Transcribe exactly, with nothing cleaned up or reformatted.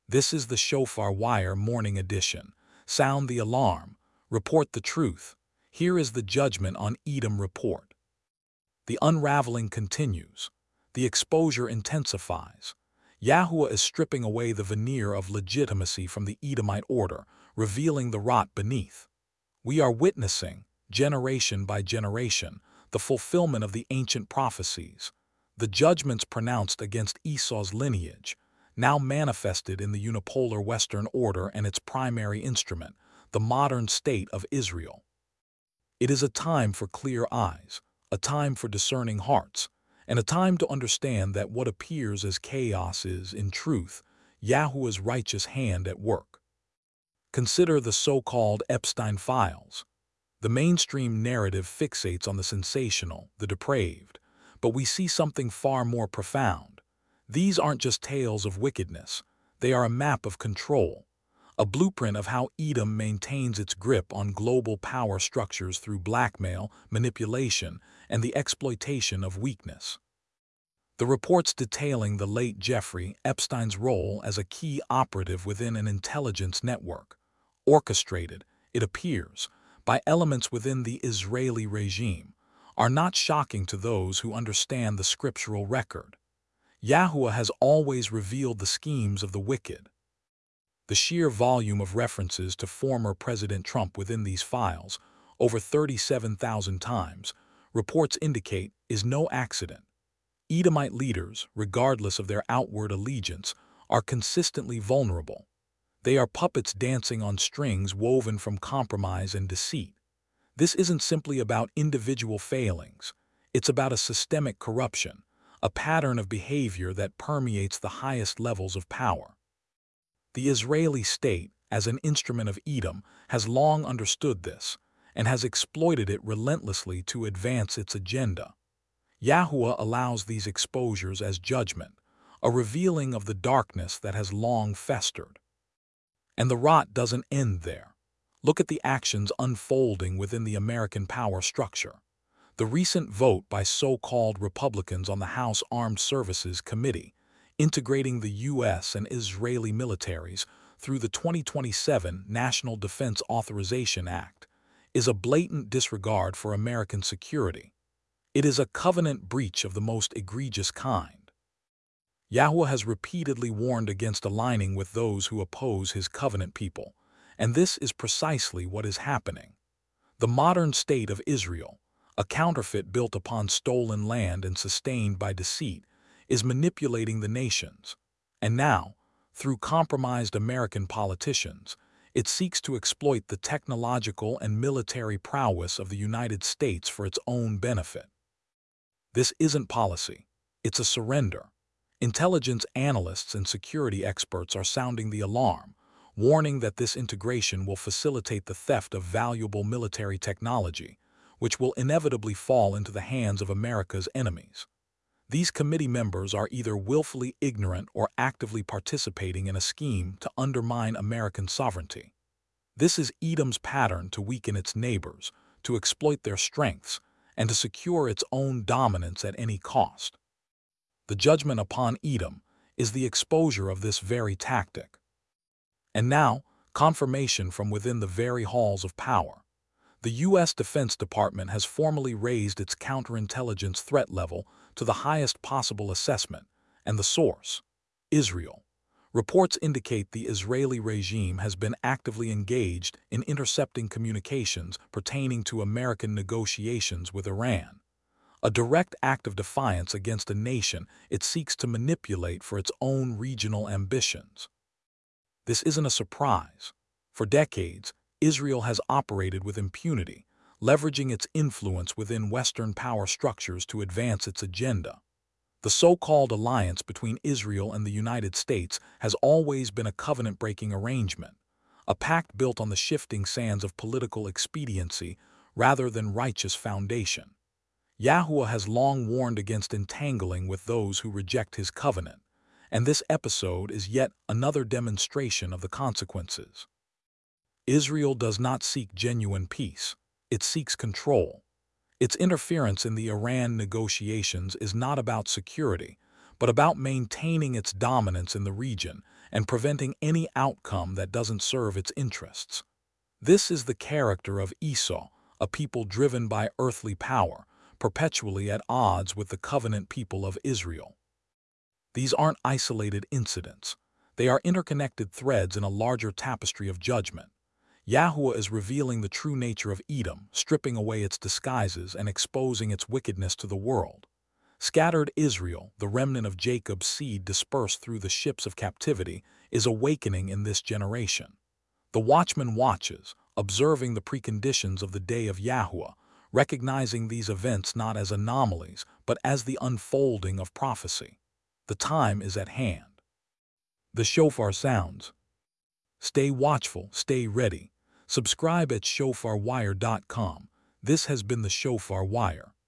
This is the Shofar Wire Morning Edition. Sound the alarm. Report the truth. Here is the judgment on Edom report. The unraveling continues. The exposure intensifies. Yahuwah is stripping away the veneer of legitimacy from the Edomite order, revealing the rot beneath. We are witnessing, generation by generation, the fulfillment of the ancient prophecies. The judgments pronounced against Esau's lineage, now manifested in the unipolar Western order and its primary instrument, the modern state of Israel. It is a time for clear eyes, a time for discerning hearts, and a time to understand that what appears as chaos is, in truth, Yahuwah's righteous hand at work. Consider the so-called Epstein files. The mainstream narrative fixates on the sensational, the depraved, but we see something far more profound. These aren't just tales of wickedness, they are a map of control, a blueprint of how Edom maintains its grip on global power structures through blackmail, manipulation, and the exploitation of weakness. The reports detailing the late Jeffrey Epstein's role as a key operative within an intelligence network, orchestrated, it appears, by elements within the Israeli regime, are not shocking to those who understand the scriptural record. Yahuwah has always revealed the schemes of the wicked. The sheer volume of references to former President Trump within these files, over thirty-seven thousand times, reports indicate is no accident. Edomite leaders, regardless of their outward allegiance, are consistently vulnerable. They are puppets dancing on strings woven from compromise and deceit. This isn't simply about individual failings. It's about a systemic corruption, a pattern of behavior that permeates the highest levels of power. The Israeli state, as an instrument of Edom, has long understood this and has exploited it relentlessly to advance its agenda. Yahuwah allows these exposures as judgment, a revealing of the darkness that has long festered. And the rot doesn't end there. Look at the actions unfolding within the American power structure. The recent vote by so-called Republicans on the House Armed Services Committee, integrating the U S and Israeli militaries through the twenty twenty-seven National Defense Authorization Act, is a blatant disregard for American security. It is a covenant breach of the most egregious kind. Yahuwah has repeatedly warned against aligning with those who oppose his covenant people, and this is precisely what is happening. The modern state of Israel, a counterfeit built upon stolen land and sustained by deceit, is manipulating the nations. And now, through compromised American politicians, it seeks to exploit the technological and military prowess of the United States for its own benefit. This isn't policy. It's a surrender. Intelligence analysts and security experts are sounding the alarm, warning that this integration will facilitate the theft of valuable military technology, which will inevitably fall into the hands of America's enemies. These committee members are either willfully ignorant or actively participating in a scheme to undermine American sovereignty. This is Edom's pattern to weaken its neighbors, to exploit their strengths, and to secure its own dominance at any cost. The judgment upon Edom is the exposure of this very tactic. And now, confirmation from within the very halls of power. The U S Defense Department has formally raised its counterintelligence threat level to the highest possible assessment, and the source, Israel. Reports indicate the Israeli regime has been actively engaged in intercepting communications pertaining to American negotiations with Iran, a direct act of defiance against a nation it seeks to manipulate for its own regional ambitions. This isn't a surprise. For decades, Israel has operated with impunity, leveraging its influence within Western power structures to advance its agenda. The so-called alliance between Israel and the United States has always been a covenant-breaking arrangement, a pact built on the shifting sands of political expediency rather than righteous foundation. Yahuwah has long warned against entangling with those who reject his covenant, and this episode is yet another demonstration of the consequences. Israel does not seek genuine peace, it seeks control. Its interference in the Iran negotiations is not about security, but about maintaining its dominance in the region and preventing any outcome that doesn't serve its interests. This is the character of Esau, a people driven by earthly power, perpetually at odds with the covenant people of Israel. These aren't isolated incidents. They are interconnected threads in a larger tapestry of judgment. Yahuwah is revealing the true nature of Edom, stripping away its disguises and exposing its wickedness to the world. Scattered Israel, the remnant of Jacob's seed dispersed through the ships of captivity, is awakening in this generation. The watchman watches, observing the preconditions of the day of Yahuwah, recognizing these events not as anomalies, but as the unfolding of prophecy. The time is at hand. The shofar sounds. Stay watchful, stay ready. Subscribe at shofar wire dot com. This has been the Shofar Wire.